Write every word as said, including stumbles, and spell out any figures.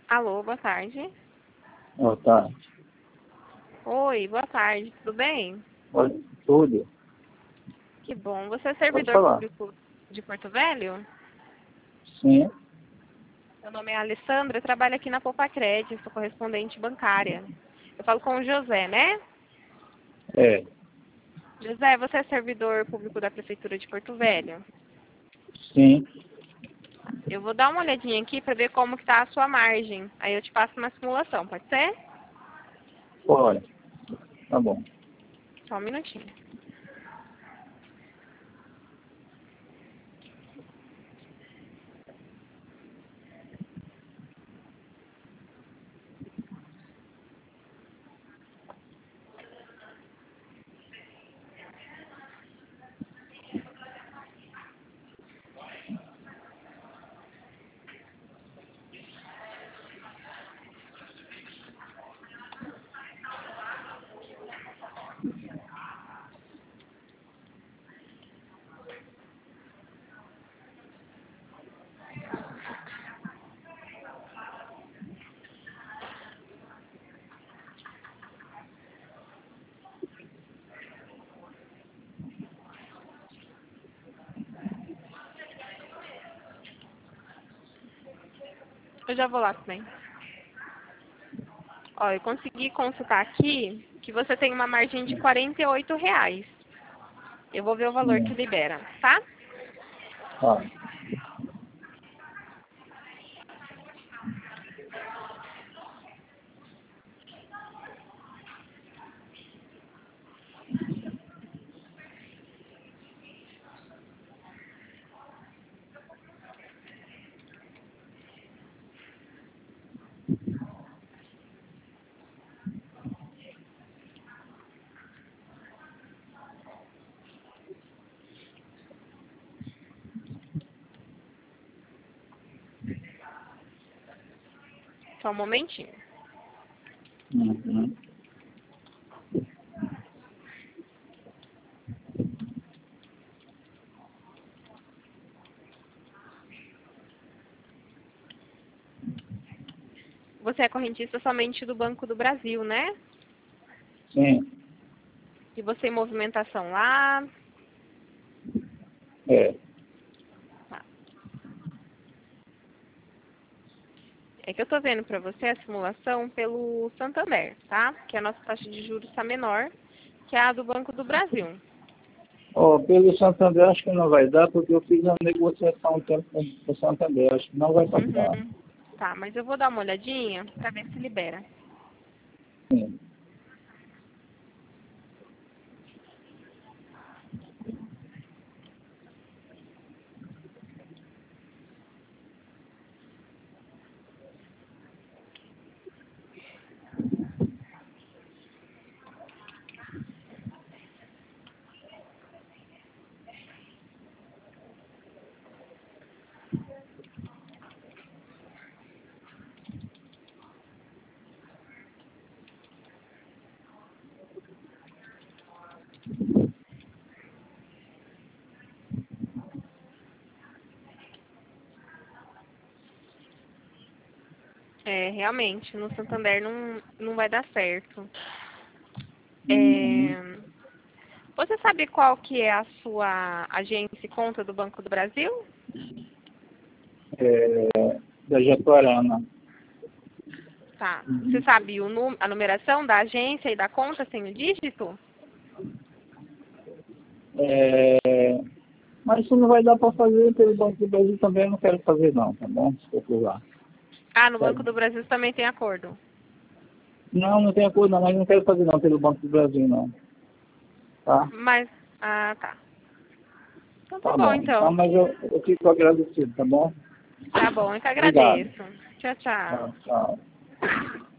Alô, boa tarde. Boa tarde. Oi, boa tarde, tudo bem? Oi, tudo. Que bom. Você é Pode servidor falar. público de Porto Velho? Sim. Meu nome é Alessandra, eu trabalho aqui na Popacred, sou correspondente bancária. Eu falo com o José, né? É. José, você é servidor público da Prefeitura de Porto Velho? Sim. Eu vou dar uma olhadinha aqui para ver como que tá a sua margem. Aí eu te passo uma simulação, pode ser? Olha. Tá bom. Só um minutinho. Eu já vou lá também. Ó, eu consegui consultar aqui que você tem uma margem de quarenta e oito reais. Eu vou ver o valor que Sim. libera, tá? Tá. Só um momentinho. Uhum. Você é correntista somente do Banco do Brasil, né? Sim. E você tem movimentação lá. É. Tá. É que eu tô vendo para você a simulação pelo Santander, tá? Que a nossa taxa de juros está menor que a do Banco do Brasil. Ó, pelo Santander acho que não vai dar, porque eu fiz uma negociação um tempo com o Santander. Acho que não vai passar. Uhum. Tá, mas eu vou dar uma olhadinha para ver se libera. Sim. É, realmente, no Santander não, não vai dar certo. Uhum. É, você sabe qual que é a sua agência e conta do Banco do Brasil? É, da Jatuarana. Tá. Você Uhum. sabe o num, a numeração da agência e da conta sem o dígito? É, mas isso não vai dar para fazer pelo Banco do Brasil também, eu não quero fazer não, tá bom? Se for por lá. Ah, no Tá. Banco do Brasil também tem acordo. Não, não tem acordo não, mas não quero fazer não pelo Banco do Brasil não. Tá? Mas, ah, tá. Então tá Tá bom, bom. Tá, então. mas eu, eu fico agradecido, tá bom? Tá bom, eu que Obrigado. agradeço. Tchau, tchau. Tchau, tchau.